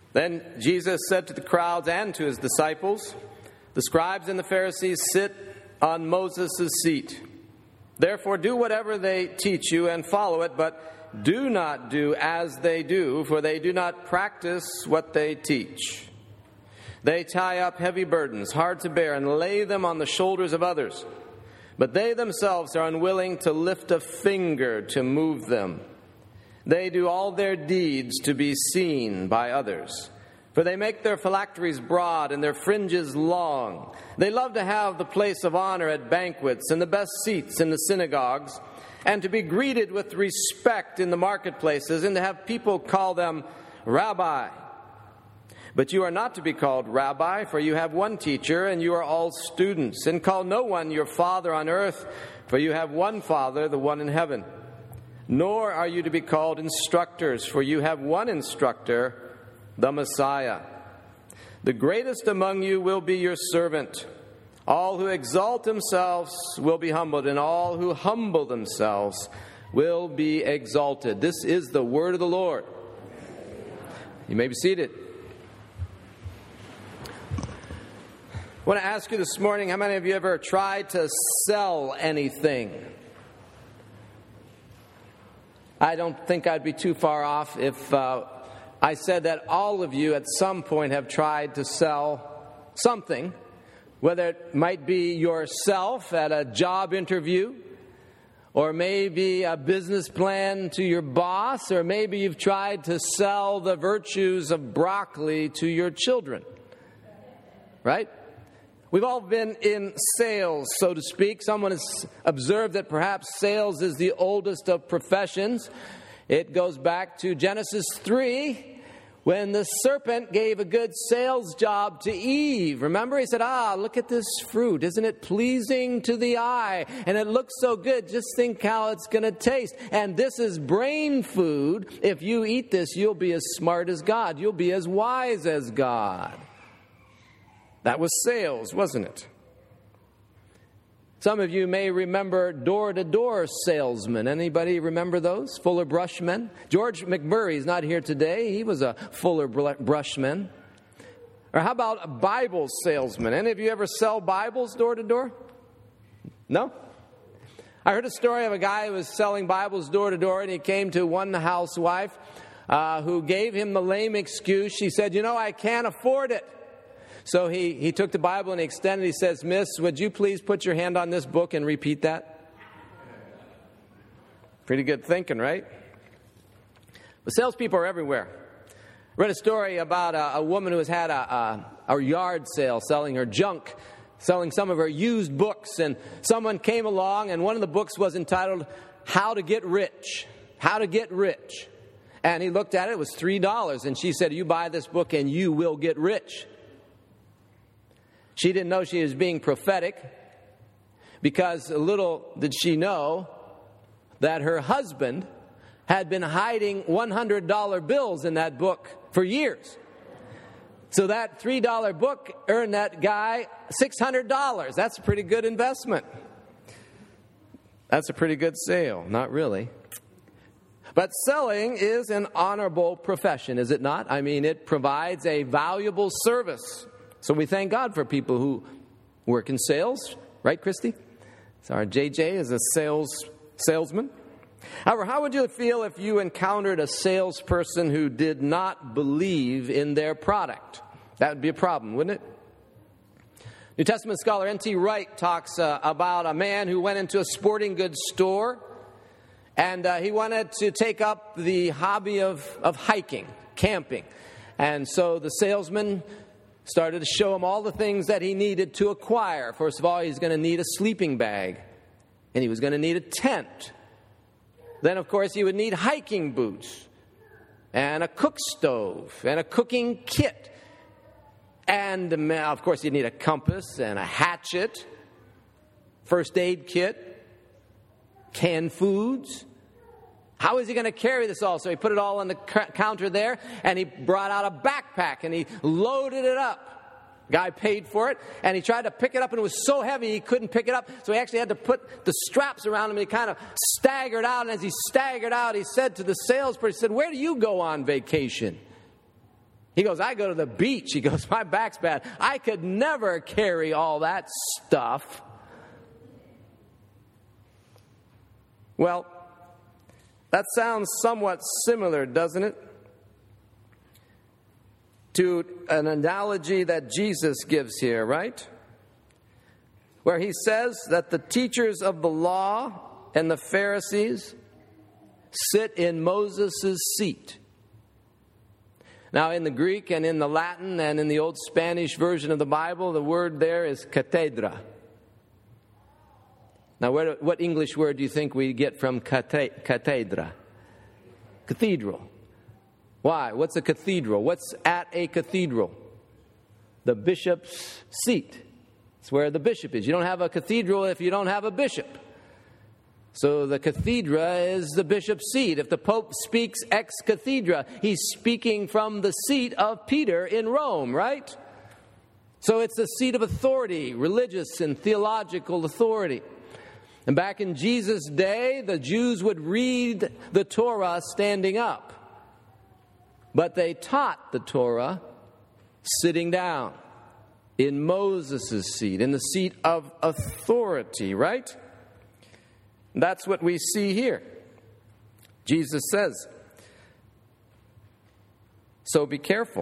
Then Jesus said to the crowds and to his disciples, "The scribes and the Pharisees sit on Moses' seat. Therefore do whatever they teach you and follow it, but do not do as they do, for they do not practice what they teach. They tie up heavy burdens, hard to bear, and lay them on the shoulders of others, but they themselves are unwilling to lift a finger to move them. They do all their deeds to be seen by others. For they make their phylacteries broad and their fringes long. They love to have the place of honor at banquets and the best seats in the synagogues, and to be greeted with respect in the marketplaces, and to have people call them Rabbi. But you are not to be called Rabbi, for you have one teacher, and you are all students. And call no one your father on earth, for you have one Father, the one in heaven. Nor are you to be called instructors, for you have one instructor, the Messiah. The greatest among you will be your servant. All who exalt themselves will be humbled, and all who humble themselves will be exalted." This is the word of the Lord. You may be seated. I want to ask you this morning, how many of you ever tried to sell anything? I don't think I'd be too far off if I said that all of you at some point have tried to sell something, whether it might be yourself at a job interview, or maybe a business plan to your boss, or maybe you've tried to sell the virtues of broccoli to your children, right? We've all been in sales, so to speak. Someone has observed that perhaps sales is the oldest of professions. It goes back to Genesis 3, when the serpent gave a good sales job to Eve. Remember, he said, look at this fruit. Isn't it pleasing to the eye? And it looks so good. Just think how it's going to taste. And this is brain food. If you eat this, you'll be as smart as God. You'll be as wise as God. That was sales, wasn't it? Some of you may remember door-to-door salesmen. Anybody remember those? Fuller Brushman? George McMurray's not here today. He was a Fuller Brushman. Or how about a Bible salesman? Any of you ever sell Bibles door-to-door? No? I heard a story of a guy who was selling Bibles door-to-door, and he came to one housewife who gave him the lame excuse. She said, I can't afford it. So he took the Bible and he extended. He says, "Miss, would you please put your hand on this book and repeat that?" Pretty good thinking, right? But salespeople are everywhere. I read a story about a woman who has had a yard sale, selling her junk, selling some of her used books. And someone came along, and one of the books was entitled, "How to Get Rich." How to Get Rich. And he looked at it. It was $3. And she said, "You buy this book and you will get rich." She didn't know she was being prophetic, because little did she know that her husband had been hiding $100 bills in that book for years. So that $3 book earned that guy $600. That's a pretty good investment. That's a pretty good sale. Not really. But selling is an honorable profession, is it not? I mean, it provides a valuable service. So we thank God for people who work in sales. Right, Christy? So our JJ is a salesman. However, how would you feel if you encountered a salesperson who did not believe in their product? That would be a problem, wouldn't it? New Testament scholar N.T. Wright talks about a man who went into a sporting goods store, and he wanted to take up the hobby of hiking, camping. And so the salesman started to show him all the things that he needed to acquire. First of all, he's going to need a sleeping bag, and he was going to need a tent. Then, of course, he would need hiking boots, and a cook stove, and a cooking kit. And, of course, you'd need a compass and a hatchet, first aid kit, canned foods. How is he going to carry this all? So he put it all on the counter there, and he brought out a backpack, and he loaded it up. Guy paid for it, and he tried to pick it up, and it was so heavy he couldn't pick it up. So he actually had to put the straps around him, and he kind of staggered out. And as he staggered out, he said to the salesperson, he said, "Where do you go on vacation?" He goes, I go to the beach. He goes, my back's bad. I could never carry all that stuff. Well, that sounds somewhat similar, doesn't it, to an analogy that Jesus gives here, right? Where he says that the teachers of the law and the Pharisees sit in Moses' seat. Now, in the Greek and in the Latin and in the Old Spanish version of the Bible, the word there is cathedra. Now, what English word do you think we get from cathedra? Cathedral. Why? What's a cathedral? What's at a cathedral? The bishop's seat. It's where the bishop is. You don't have a cathedral if you don't have a bishop. So the cathedra is the bishop's seat. If the Pope speaks ex cathedra, he's speaking from the seat of Peter in Rome, right? So it's the seat of authority, religious and theological authority. And back in Jesus' day, the Jews would read the Torah standing up. But they taught the Torah sitting down in Moses' seat, in the seat of authority, right? That's what we see here. Jesus says, so be careful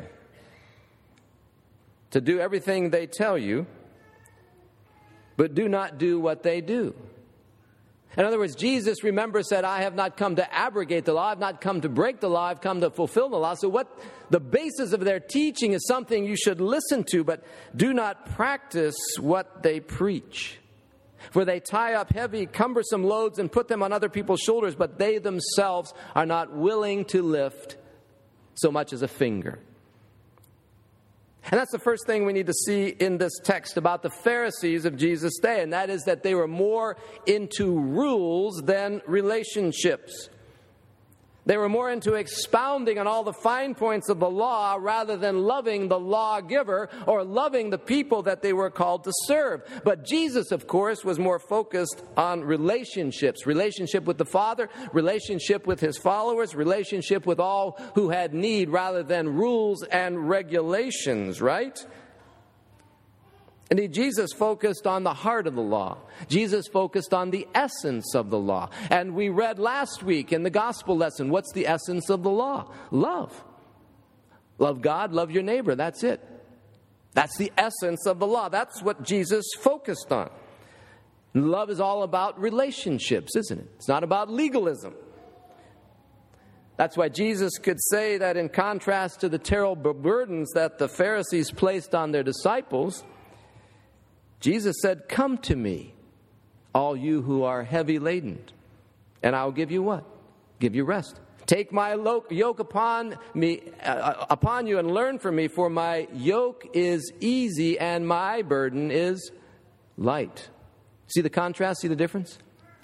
to do everything they tell you, but do not do what they do. In other words, Jesus, remember, said, I have not come to abrogate the law. I've not come to break the law. I've come to fulfill the law. So what the basis of their teaching is something you should listen to, but do not practice what they preach. For they tie up heavy, cumbersome loads and put them on other people's shoulders, but they themselves are not willing to lift so much as a finger. And that's the first thing we need to see in this text about the Pharisees of Jesus' day, and that is that they were more into rules than relationships. They were more into expounding on all the fine points of the law rather than loving the lawgiver or loving the people that they were called to serve. But Jesus, of course, was more focused on relationships. Relationship with the Father, relationship with His followers, relationship with all who had need rather than rules and regulations, right? Indeed, Jesus focused on the heart of the law. Jesus focused on the essence of the law. And we read last week in the gospel lesson, what's the essence of the law? Love. Love God, love your neighbor. That's it. That's the essence of the law. That's what Jesus focused on. Love is all about relationships, isn't it? It's not about legalism. That's why Jesus could say that in contrast to the terrible burdens that the Pharisees placed on their disciples, Jesus said, come to me, all you who are heavy laden, and I'll give you what? Give you rest. Take my yoke upon you and learn from me, for my yoke is easy and my burden is light. See the contrast? See the difference?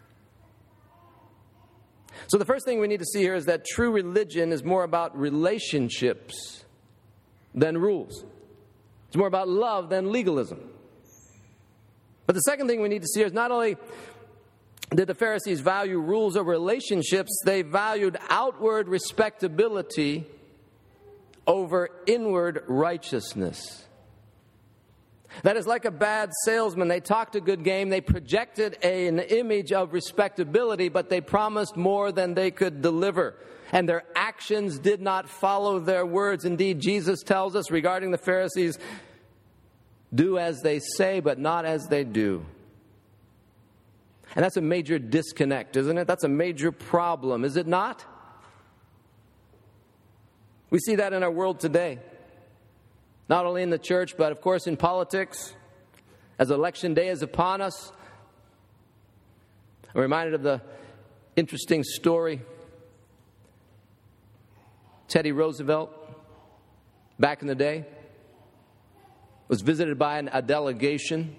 So the first thing we need to see here is that true religion is more about relationships than rules. It's more about love than legalism. But the second thing we need to see is not only did the Pharisees value rules over relationships, they valued outward respectability over inward righteousness. That is like a bad salesman. They talked a good game, they projected an image of respectability, but they promised more than they could deliver. And their actions did not follow their words. Indeed, Jesus tells us regarding the Pharisees, do as they say, but not as they do. And that's a major disconnect, isn't it? That's a major problem, is it not? We see that in our world today. Not only in the church, but of course in politics. As election day is upon us, I'm reminded of the interesting story. Teddy Roosevelt, back in the day, was visited by a delegation.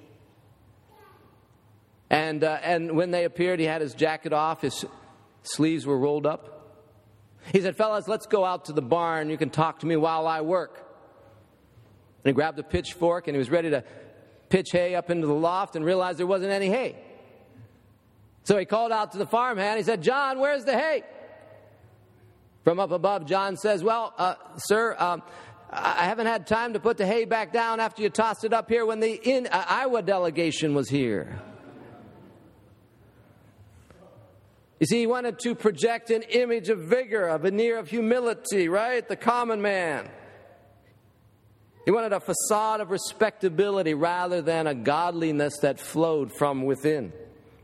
And when they appeared, he had his jacket off, his sleeves were rolled up. He said, fellas, let's go out to the barn. You can talk to me while I work. And he grabbed a pitchfork and he was ready to pitch hay up into the loft and realized there wasn't any hay. So he called out to the farmhand. He said, John, where's the hay? From up above, John says, well, sir, I haven't had time to put the hay back down after you tossed it up here when the Iowa delegation was here. You see, he wanted to project an image of vigor, a veneer of humility, right? The common man. He wanted a facade of respectability rather than a godliness that flowed from within.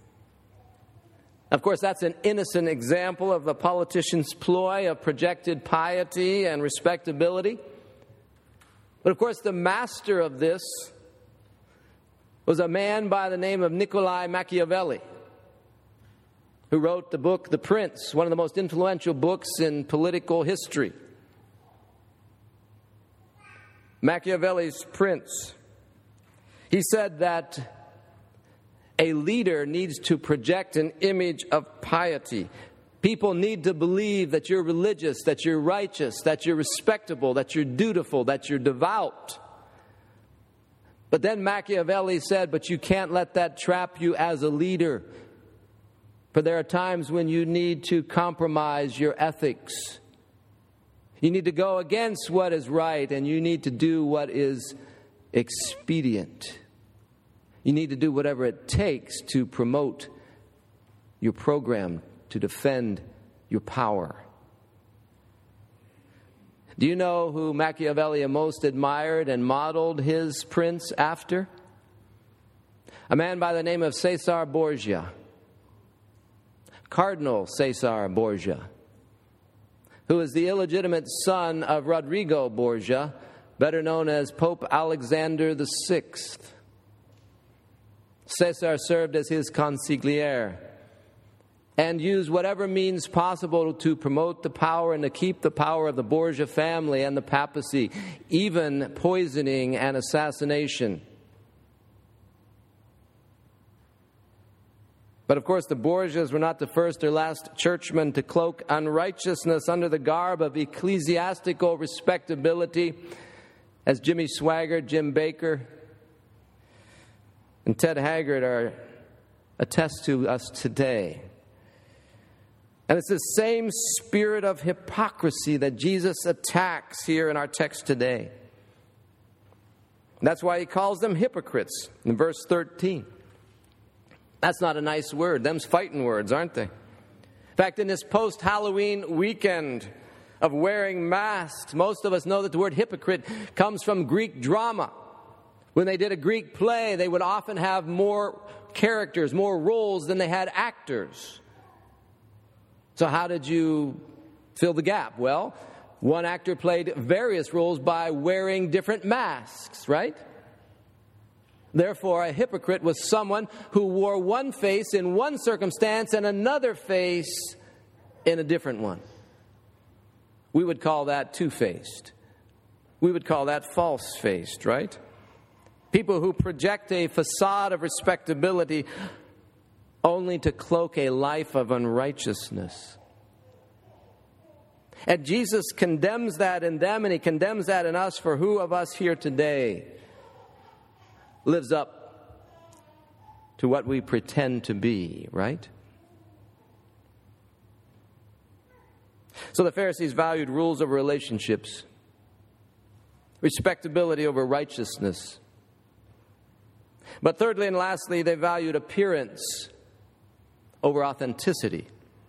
Of course, that's an innocent example of a politician's ploy of projected piety and respectability. But of course, the master of this was a man by the name of Niccolo Machiavelli, who wrote the book The Prince, one of the most influential books in political history. Machiavelli's Prince. He said that a leader needs to project an image of piety. People need to believe that you're religious, that you're righteous, that you're respectable, that you're dutiful, that you're devout. But then Machiavelli said, but you can't let that trap you as a leader. For there are times when you need to compromise your ethics. You need to go against what is right, and you need to do what is expedient. You need to do whatever it takes to promote your program, to defend your power. Do you know who Machiavelli most admired and modeled his prince after? A man by the name of Caesar Borgia. Cardinal Caesar Borgia, who is the illegitimate son of Rodrigo Borgia, better known as Pope Alexander VI. Caesar served as his consigliere and used whatever means possible to promote the power and to keep the power of the Borgia family and the papacy, even poisoning and assassination. But of course, the Borgias were not the first or last churchmen to cloak unrighteousness under the garb of ecclesiastical respectability, as Jimmy Swaggart, Jim Baker, and Ted Haggard attest to us today. And it's the same spirit of hypocrisy that Jesus attacks here in our text today. That's why he calls them hypocrites in verse 13. That's not a nice word. Them's fighting words, aren't they? In fact, in this post-Halloween weekend of wearing masks, most of us know that the word hypocrite comes from Greek drama. When they did a Greek play, they would often have more characters, more roles than they had actors. So how did you fill the gap? Well, one actor played various roles by wearing different masks, right? Therefore, a hypocrite was someone who wore one face in one circumstance and another face in a different one. We would call that two-faced. We would call that false-faced, right? People who project a facade of respectability only to cloak a life of unrighteousness. And Jesus condemns that in them, and he condemns that in us. For who of us here today lives up to what we pretend to be, right? So the Pharisees valued rules over relationships, respectability over righteousness. But thirdly and lastly, they valued appearance over authenticity.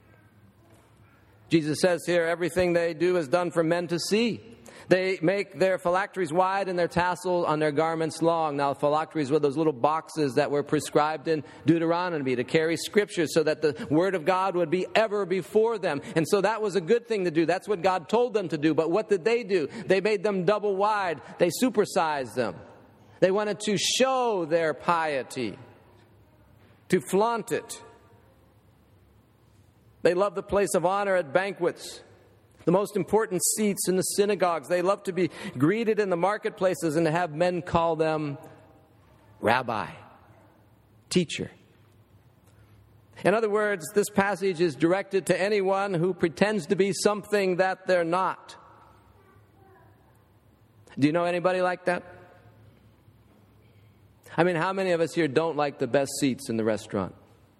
Jesus says here, everything they do is done for men to see. They make their phylacteries wide and their tassels on their garments long. Now, phylacteries were those little boxes that were prescribed in Deuteronomy to carry Scripture so that the Word of God would be ever before them. And so that was a good thing to do. That's what God told them to do. But what did they do? They made them double wide. They supersized them. They wanted to show their piety, to flaunt it. They loved the place of honor at banquets, the most important seats in the synagogues. They loved to be greeted in the marketplaces and to have men call them rabbi, teacher. In other words, this passage is directed to anyone who pretends to be something that they're not. Do you know anybody like that? I mean, how many of us here don't like the best seats in the restaurant?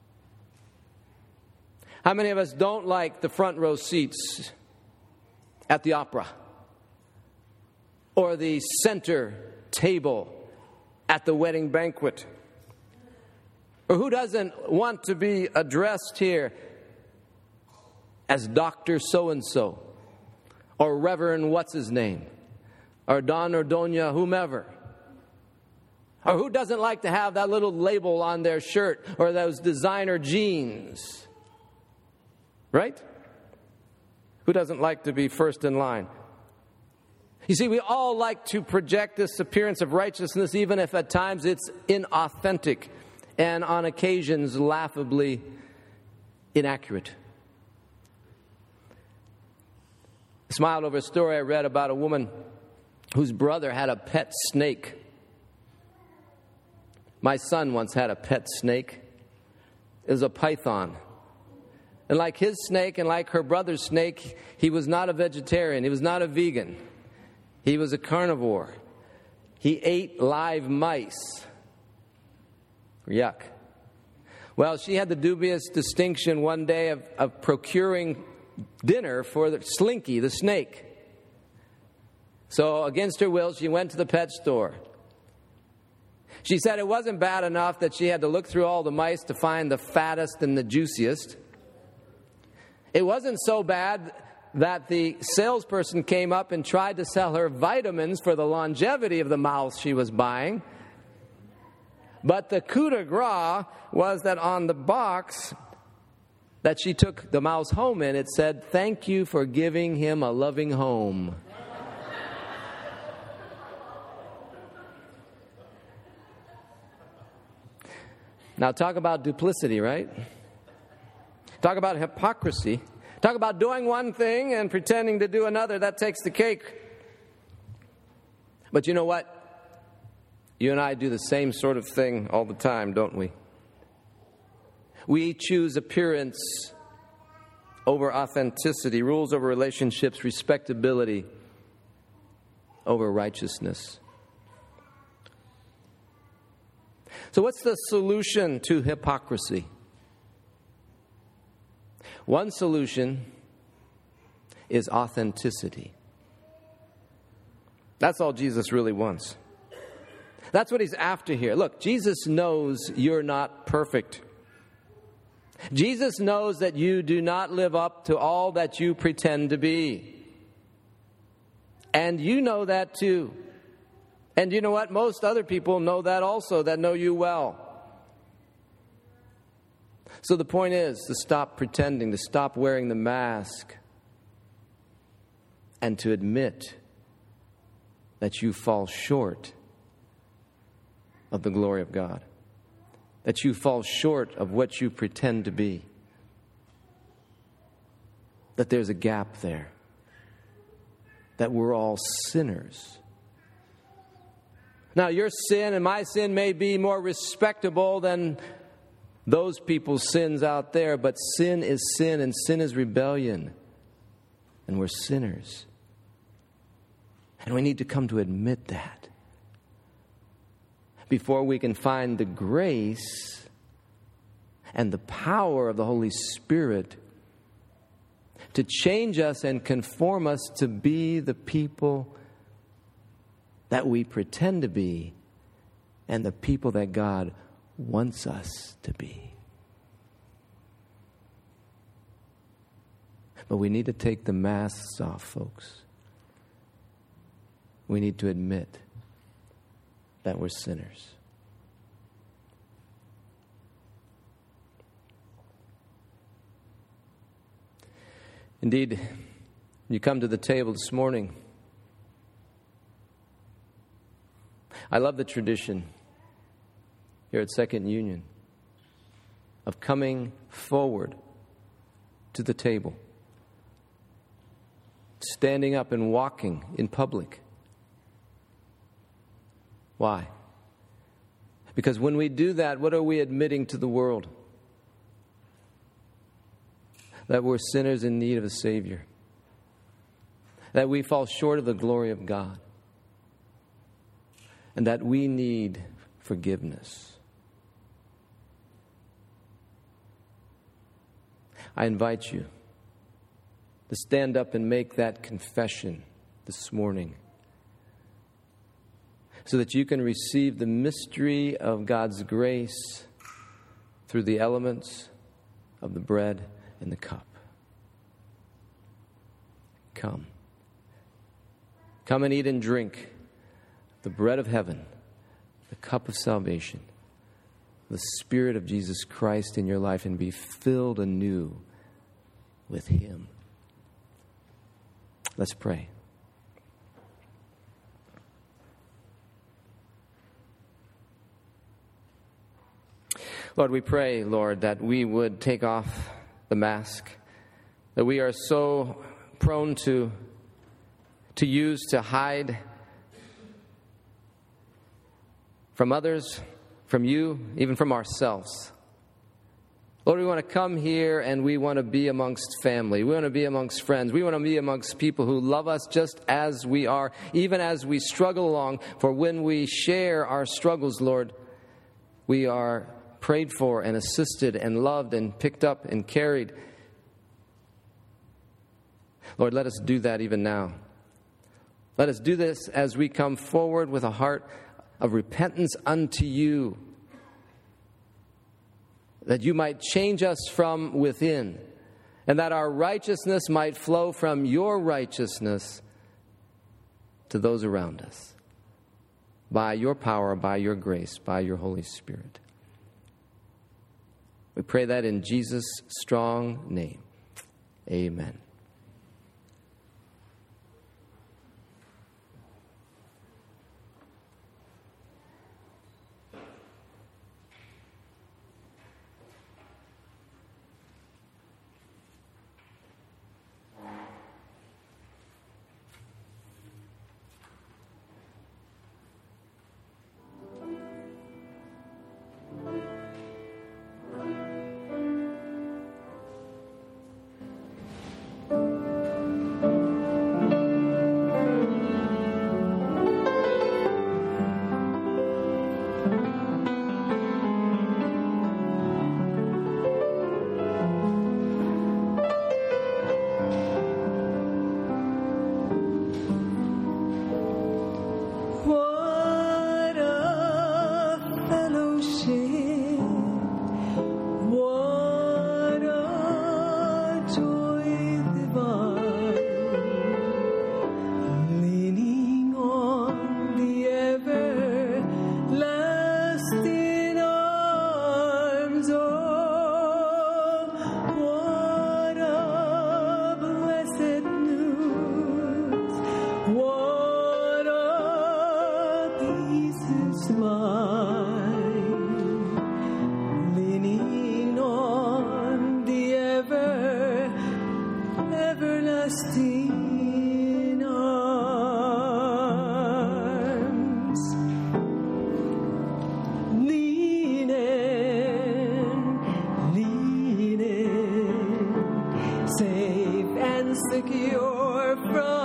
How many of us don't like the front row seats at the opera or the center table at the wedding banquet? Or who doesn't want to be addressed here as Dr. So-and-so, or Reverend what's-his-name, or Don or Doña whomever? Or who doesn't like to have that little label on their shirt or those designer jeans? Right? Who doesn't like to be first in line? You see, we all like to project this appearance of righteousness, even if at times it's inauthentic and on occasions laughably inaccurate. I smiled over a story I read about a woman whose brother had a pet snake. My son once had a pet snake. It was a python. And like his snake and like her brother's snake, he was not a vegetarian. He was not a vegan. He was a carnivore. He ate live mice. Yuck. Well, she had the dubious distinction one day of procuring dinner for Slinky, the snake. So against her will, she went to the pet store. She said it wasn't bad enough that she had to look through all the mice to find the fattest and the juiciest. It wasn't so bad that the salesperson came up and tried to sell her vitamins for the longevity of the mouse she was buying. But the coup de grace was that on the box that she took the mouse home in, it said, "Thank you for giving him a loving home." Now talk about duplicity, right? Talk about hypocrisy. Talk about doing one thing and pretending to do another. That takes the cake. But you know what? You and I do the same sort of thing all the time, don't we? We choose appearance over authenticity, rules over relationships, respectability over righteousness. So what's the solution to hypocrisy? One solution is authenticity. That's all Jesus really wants. That's what he's after here. Look, Jesus knows you're not perfect. Jesus knows that you do not live up to all that you pretend to be. And you know that too. And you know what? Most other people know that also, that know you well. So the point is to stop pretending, to stop wearing the mask, and to admit that you fall short of the glory of God, that you fall short of what you pretend to be, that there's a gap there, that we're all sinners. Now, your sin and my sin may be more respectable than those people's sins out there, but sin is sin, and sin is rebellion, and we're sinners. And we need to come to admit that before we can find the grace and the power of the Holy Spirit to change us and conform us to be the people that we pretend to be and the people that God wants us to be. But we need to take the masks off, folks. We need to admit that we're sinners. Indeed, you come to the table this morning. I love the tradition here at Second Union of coming forward to the table, standing up and walking in public. Why? Because when we do that, what are we admitting to the world? That we're sinners in need of a Savior. That we fall short of the glory of God. And that we need forgiveness. I invite you to stand up and make that confession this morning so that you can receive the mystery of God's grace through the elements of the bread and the cup. Come. Come and eat and drink the bread of heaven, the cup of salvation, the Spirit of Jesus Christ in your life, and be filled anew with Him. Let's pray. Lord, we pray, Lord, that we would take off the mask that we are so prone to use to hide from others, from you, even from ourselves. Lord, we want to come here and we want to be amongst family. We want to be amongst friends. We want to be amongst people who love us just as we are, even as we struggle along. For when we share our struggles, Lord, we are prayed for and assisted and loved and picked up and carried. Lord, let us do that even now. Let us do this as we come forward with a heart of repentance unto you, that you might change us from within, and that our righteousness might flow from your righteousness to those around us, by your power, by your grace, by your Holy Spirit. We pray that in Jesus' strong name. Amen.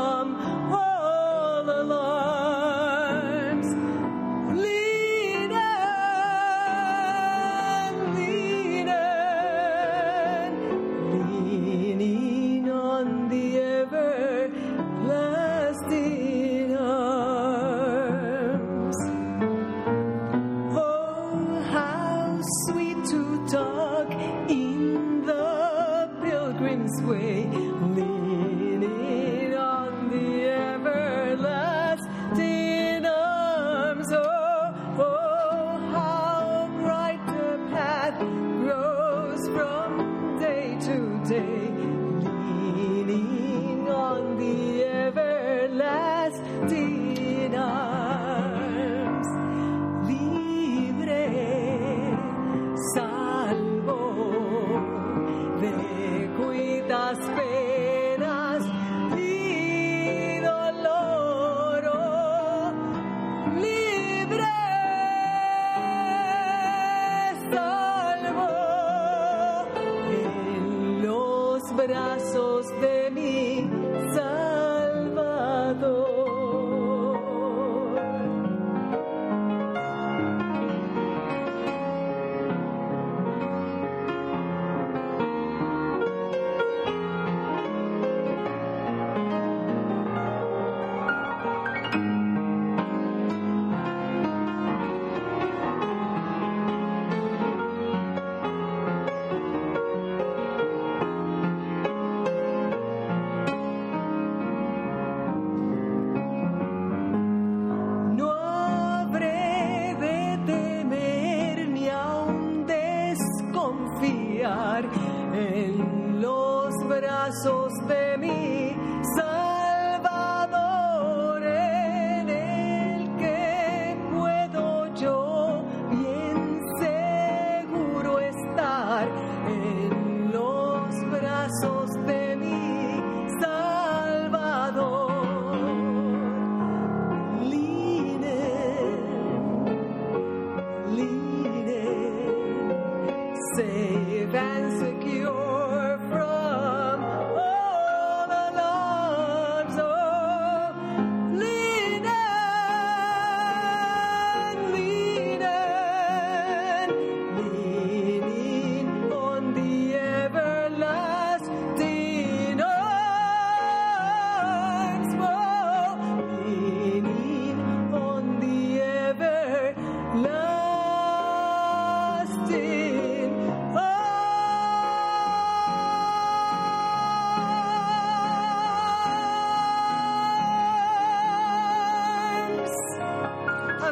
Lean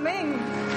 coming.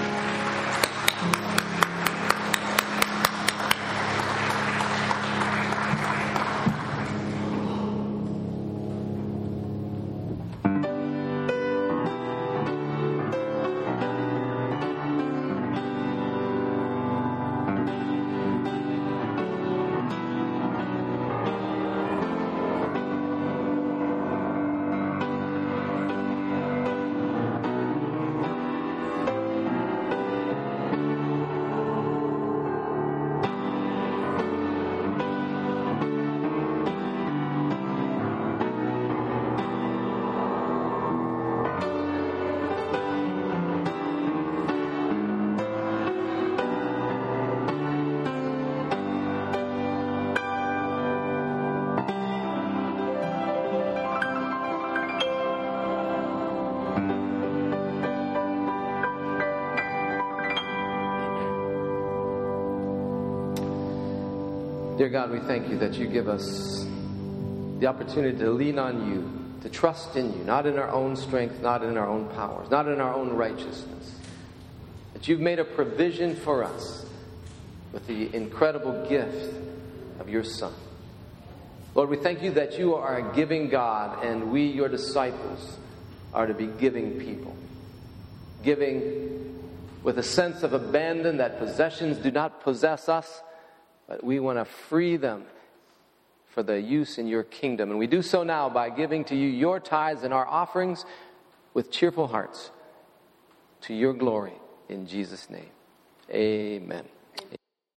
Dear God, we thank you that you give us the opportunity to lean on you, to trust in you, not in our own strength, not in our own powers, not in our own righteousness. That you've made a provision for us with the incredible gift of your Son. Lord, we thank you that you are a giving God, and we, your disciples, are to be giving people. Giving with a sense of abandon that possessions do not possess us, but we want to free them for the use in your kingdom. And we do so now by giving to you your tithes and our offerings with cheerful hearts to your glory. In Jesus' name, amen.